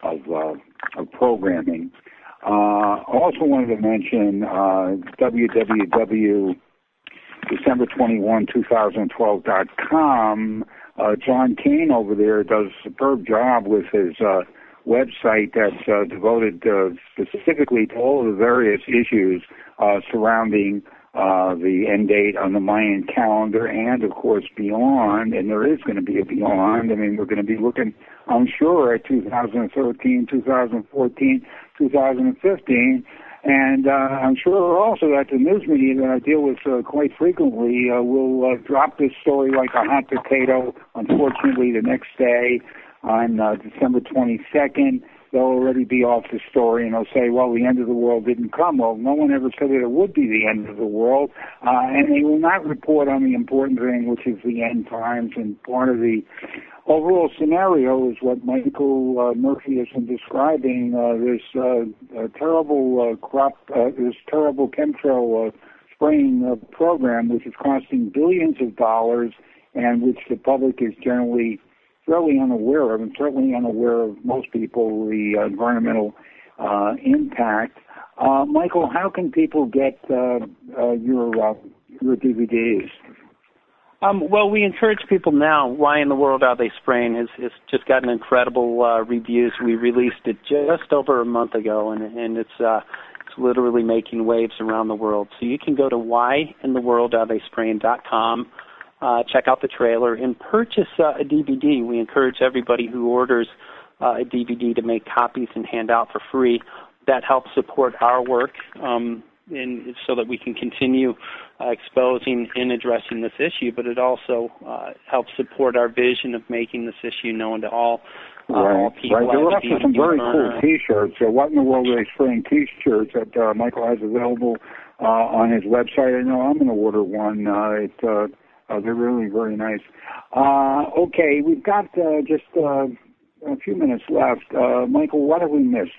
of programming. Also wanted to mention December21, 2012.com. John Kane over there does a superb job with his website that's devoted specifically to all of the various issues surrounding the end date on the Mayan calendar and, of course, beyond. And there is going to be a beyond. I mean, we're going to be looking, I'm sure, at 2013, 2014, 2015. And I'm sure also that the news media that I deal with quite frequently will drop this story like a hot potato. Unfortunately, the next day on December 22nd, they'll already be off the story, and they'll say, well, the end of the world didn't come. Well, no one ever said that it would be the end of the world, and they will not report on the important thing, which is the end times. And part of the overall scenario is what Michael Murphy has been describing, this terrible this terrible chemtrail spraying program, which is costing billions of dollars and which the public is generally fairly unaware of, and certainly unaware of most people, the environmental impact. Michael, how can people get your DVDs? Well, we encourage people now. Why in the World Are They Spraying has just gotten incredible reviews. We released it just over a month ago, and it's literally making waves around the world. So you can go to whyintheworldaretheyspraying.com, check out the trailer, and purchase a DVD. We encourage everybody who orders a DVD to make copies and hand out for free. That helps support our work, and so that we can continue exposing and addressing this issue, but it also helps support our vision of making this issue known to all people. Right. There are also some very cool T-shirts. What in the World Are They Spraying T-shirts that Michael has available on his website. I know I'm going to order one. They're really very nice. Okay, we've got just a few minutes left. Michael, what have we missed?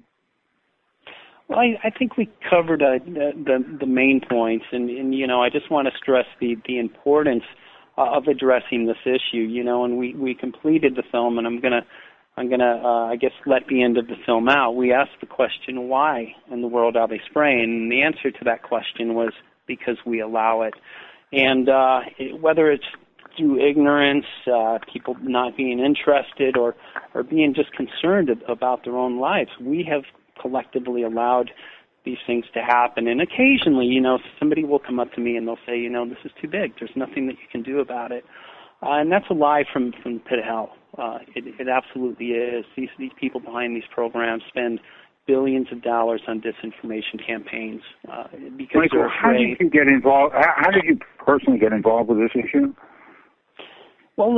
Well, I think we covered the main points, and you know, I just want to stress the importance of addressing this issue. You know, and we completed the film, and I'm gonna I guess let the end of the film out. We asked the question, why in the world are they spraying? And the answer to that question was because we allow it. And whether it's through ignorance, people not being interested, or being just concerned about their own lives, we have collectively allowed these things to happen. And occasionally, you know, somebody will come up to me and they'll say, you know, this is too big. There's nothing that you can do about it. And that's a lie from the pit of hell. It absolutely is. These people behind these programs spend billions of dollars on disinformation campaigns because Michael, they're afraid. How did you get involved? How did you personally get involved with this issue? Well,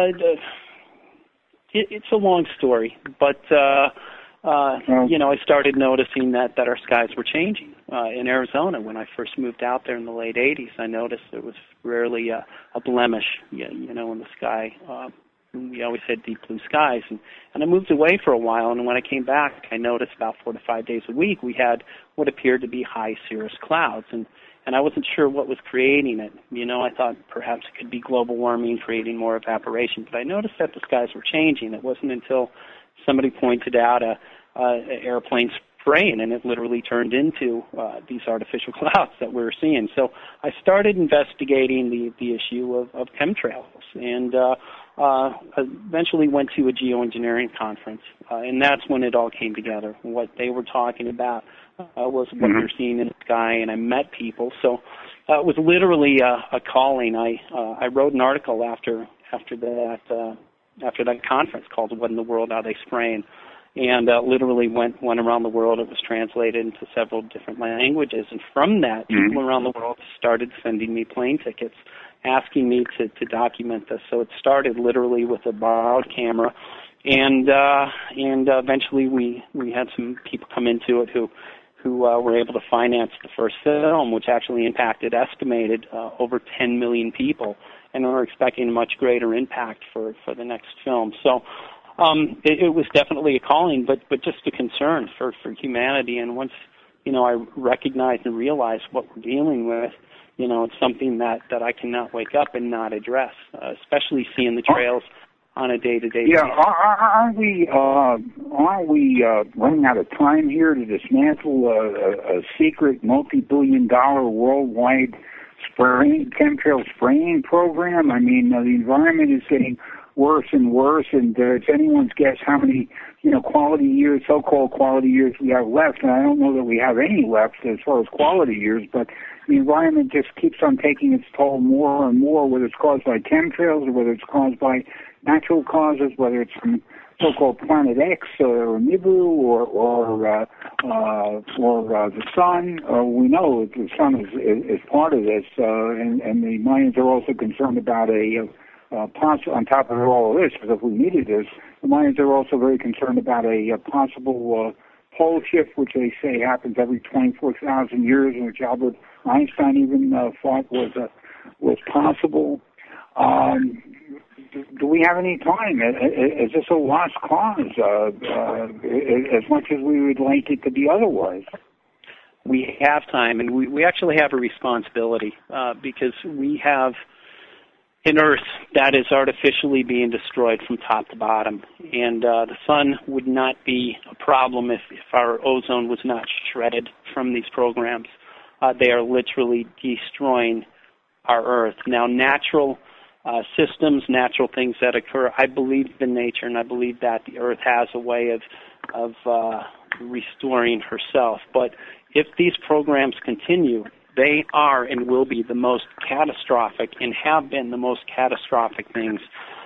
it's a long story, but you know, I started noticing that our skies were changing in Arizona. When I first moved out there in the late '80s, I noticed there was rarely a blemish, you know, in the sky. We always had deep blue skies, and I moved away for a while, and when I came back, I noticed about 4 to 5 days a week we had what appeared to be high cirrus clouds, and I wasn't sure what was creating it. You know, I thought perhaps it could be global warming creating more evaporation, but I noticed that the skies were changing. It wasn't until somebody pointed out a airplane spraying, and it literally turned into these artificial clouds that we were seeing. So I started investigating the issue of chemtrails, and eventually went to a geoengineering conference, and that's when it all came together. What they were talking about was what you're seeing in the sky, and I met people. So it was literally a calling. I wrote an article after that conference called "What in the World Are They Spraying?" and literally went around the world. It was translated into several different languages, and from that, people around the world started sending me plane tickets, asking me to document this. So it started literally with a borrowed camera, and eventually we had some people come into it who were able to finance the first film, which actually estimated over 10 million people, and we're expecting a much greater impact for the next film. So it was definitely a calling, but just a concern for humanity. And once, you know, I recognized and realized what we're dealing with, you know, it's something that I cannot wake up and not address, especially seeing the trails on a day-to-day basis. Yeah, aren't we running out of time here to dismantle a secret multi-billion-dollar worldwide chemtrail spraying program? I mean, the environment is getting worse and worse, and it's anyone's guess how many, quality years, so-called quality years we have left. And I don't know that we have any left as far as quality years, but the environment just keeps on taking its toll more and more, whether it's caused by chemtrails or whether it's caused by natural causes, whether it's from so-called Planet X or Nibiru or the sun. We know the sun is part of this, and the Mayans are also concerned about on top of all of this, because if we needed this, the Mayans are also very concerned about a possible pole shift, which they say happens every 24,000 years, and which Albert Einstein even thought was possible. Do we have any time? Is this a lost cause, as much as we would like it to be otherwise? We have time, and we actually have a responsibility because we have an Earth that is artificially being destroyed from top to bottom. And the sun would not be a problem if our ozone was not shredded from these programs. They are literally destroying our Earth. Now, natural systems, natural things that occur, I believe in nature, and I believe that the Earth has a way of restoring herself. But if these programs continue, they are and will be the most catastrophic and have been the most catastrophic things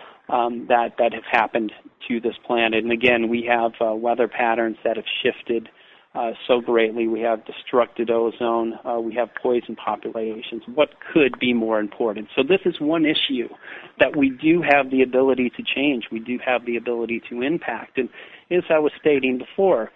that have happened to this planet. And again, we have weather patterns that have shifted so greatly. We have destructed ozone. We have poison populations. What could be more important? So this is one issue that we do have the ability to change. We do have the ability to impact. And as I was stating before,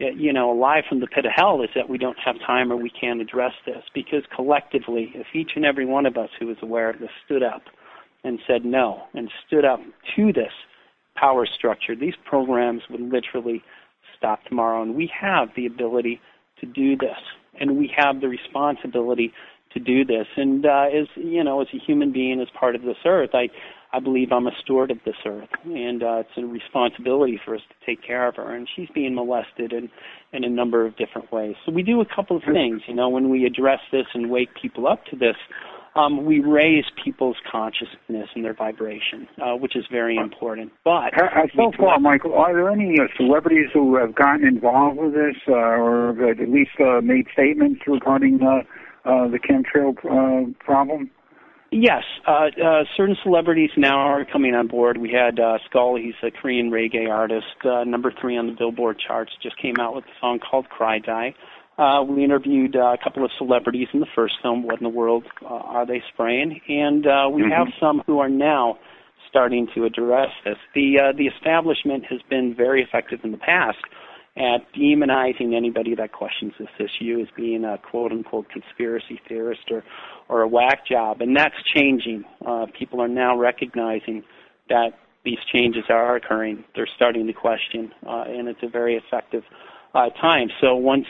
a lie from the pit of hell is that we don't have time or we can't address this, because collectively, if each and every one of us who is aware of this stood up and said no and stood up to this power structure, these programs would literally stop tomorrow. And we have the ability to do this, and we have the responsibility to do this. And as a human being, as part of this Earth, I believe I'm a steward of this Earth, and it's a responsibility for us to take care of her. And she's being molested in a number of different ways. So we do a couple of things, when we address this and wake people up to this. We raise people's consciousness and their vibration, which is very important. But so far, Michael, are there any celebrities who have gotten involved with this, or at least made statements regarding the chemtrail problem? Yes, certain celebrities now are coming on board. We had Skull, he's a Korean reggae artist, number 3 on the Billboard charts, just came out with a song called Cry Die. We interviewed a couple of celebrities in the first film, What in the World Are They Spraying? And we have some who are now starting to address this. The establishment has been very effective in the past at demonizing anybody that questions this issue as being a quote-unquote conspiracy theorist or a whack job, and that's changing. People are now recognizing that these changes are occurring. They're starting to question, and it's a very effective time. So once,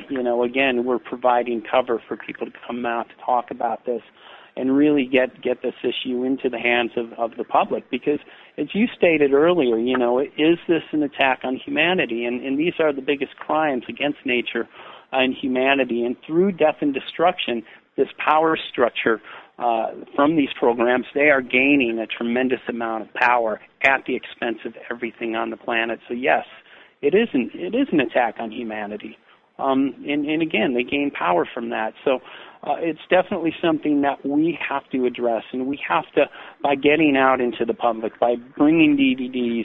again, we're providing cover for people to come out to talk about this and really get this issue into the hands of the public. Because, as you stated earlier, is this an attack on humanity? And these are the biggest crimes against nature and humanity. And through death and destruction, this power structure from these programs, they are gaining a tremendous amount of power at the expense of everything on the planet. So, yes, it is an attack on humanity. And again, they gain power from that. So it's definitely something that we have to address, and we have to, by getting out into the public, by bringing DVDs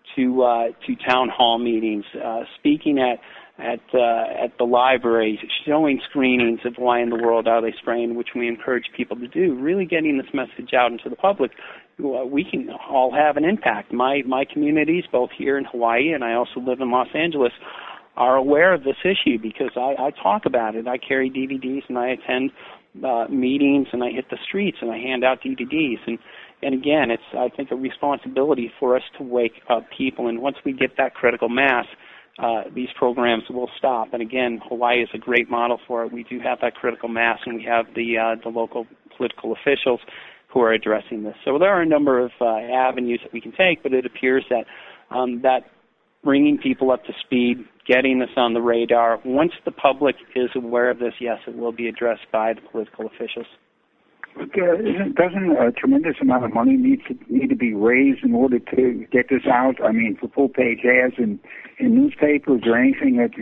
to town hall meetings, speaking at the library, showing screenings of Why in the World Are They Spraying, which we encourage people to do, really getting this message out into the public. We can all have an impact. My communities, both here in Hawaii and I also live in Los Angeles, are aware of this issue because I talk about it. I carry DVDs and I attend meetings and I hit the streets and I hand out DVDs. And again, it's, I think, a responsibility for us to wake up people. And once we get that critical mass, these programs will stop. And again, Hawaii is a great model for it. We do have that critical mass, and we have the local political officials who are addressing this. So there are a number of avenues that we can take, but it appears that that bringing people up to speed, getting this on the radar, once the public is aware of this, yes, it will be addressed by the political officials. Doesn't a tremendous amount of money need to be raised in order to get this out? I mean, for full-page ads in newspapers or anything that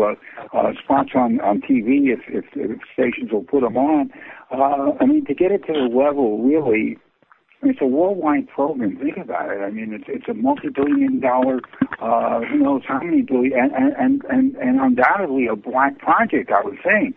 spots on TV if stations will put them on. I mean, to get it to the level really. It's a worldwide program. Think about it. I mean, it's a multi-billion-dollar, who knows how many billion, and undoubtedly a black project, I would think.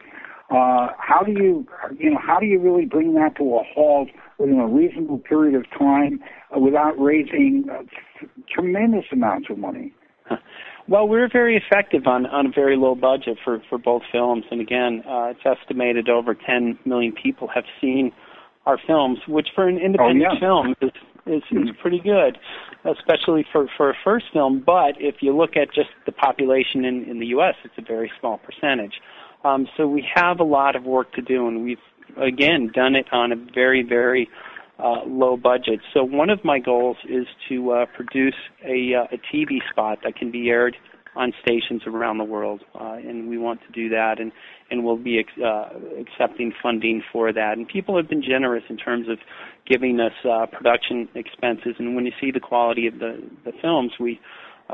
How do you really bring that to a halt within a reasonable period of time without raising tremendous amounts of money? Well, we're very effective on a very low budget for both films, and again, it's estimated over 10 million people have seen our films, which for an independent film is pretty good, especially for a first film. But if you look at just the population in the U.S., it's a very small percentage. So we have a lot of work to do, and we've, again, done it on a very, very low budget. So one of my goals is to produce a TV spot that can be aired on stations around the world, and we want to do that, and we'll be accepting funding for that. And people have been generous in terms of giving us production expenses, and when you see the quality of the films, we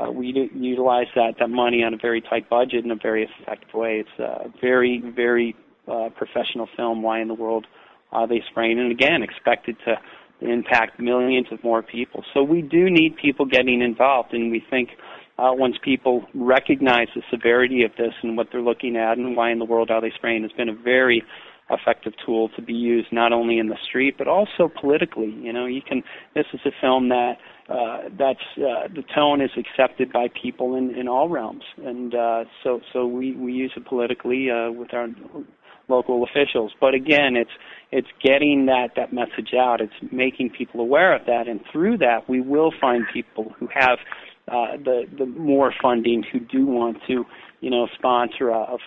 utilize that money on a very tight budget in a very effective way. It's a very, very professional film, Why in the World Are They Spraying? And again, expected to impact millions of more people. So we do need people getting involved, and we think once people recognize the severity of this and what they're looking at and Why in the World Are They Spraying has been a very effective tool to be used not only in the street but also politically. This is a film that's the tone is accepted by people in all realms, and so we use it politically with our local officials. But again, it's getting that message out. It's making people aware of that, and through that we will find people who have the more funding, who do want to sponsor a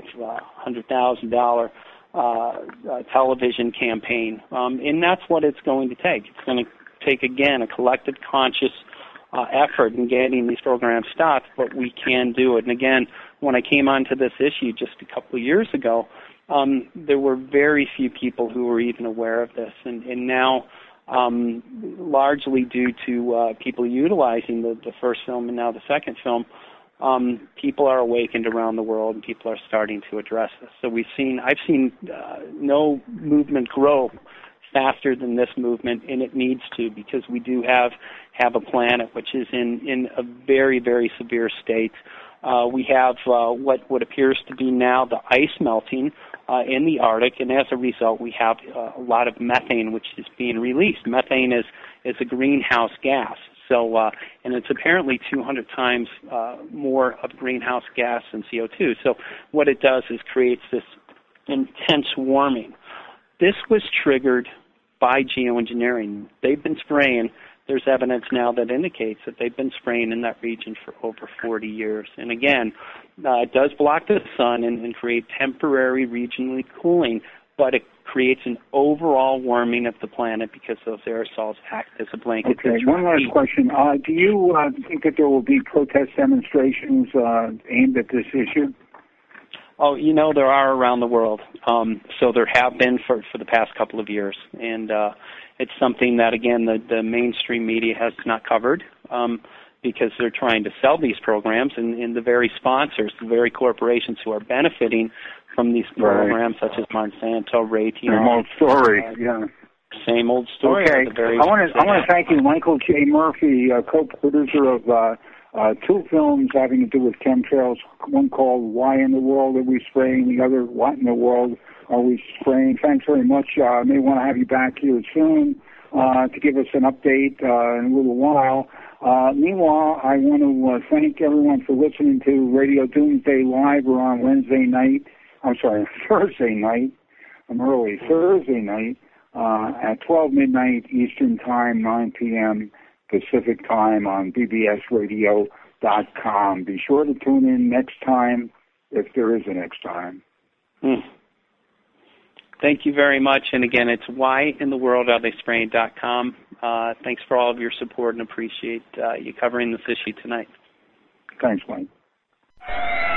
$500,000 television campaign, and that's what it's going to take. It's going to take, again, a collective conscious effort in getting these programs stopped, but we can do it. And again, when I came onto this issue just a couple of years ago, there were very few people who were even aware of this, and now largely due to people utilizing the first film and now the second film, people are awakened around the world and people are starting to address this. So I've seen no movement grow faster than this movement, and it needs to, because we do have a planet which is in a very, very severe state. We have what appears to be now the ice melting in the Arctic, and as a result, we have a lot of methane which is being released. Methane is a greenhouse gas, so and it's apparently 200 times more of greenhouse gas than CO2. So what it does is creates this intense warming. This was triggered by geoengineering. They've been spraying. There's evidence now that indicates that they've been spraying in that region for over 40 years. And again, it does block the sun and create temporary regionally cooling, but it creates an overall warming of the planet because those aerosols act as a blanket. Okay, one last question. Do you think that there will be protest demonstrations aimed at this issue? Oh, there are around the world. So there have been for the past couple of years. And it's something that, again, the mainstream media has not covered because they're trying to sell these programs. And the very sponsors, the very corporations who are benefiting from these programs, such as Monsanto, Raytheon. Same old story, yeah. Same old story. Okay. I want to thank you, Michael J. Murphy, co-producer of two films having to do with chemtrails, one called Why in the World Are We Spraying, the other What in the World Are We Spraying. Thanks very much. I may want to have you back here soon to give us an update in a little while. Meanwhile, I want to thank everyone for listening to Radio Doomsday Live. We're on Thursday night. I'm early. Thursday night at 12 midnight Eastern Time, 9 p.m. Pacific Time on bbsradio.com. Be sure to tune in next time, if there is a next time. Thank you very much. And again, it's whyintheworldaretheyspraying.com. Thanks for all of your support and appreciate you covering this issue tonight. Thanks, Mike.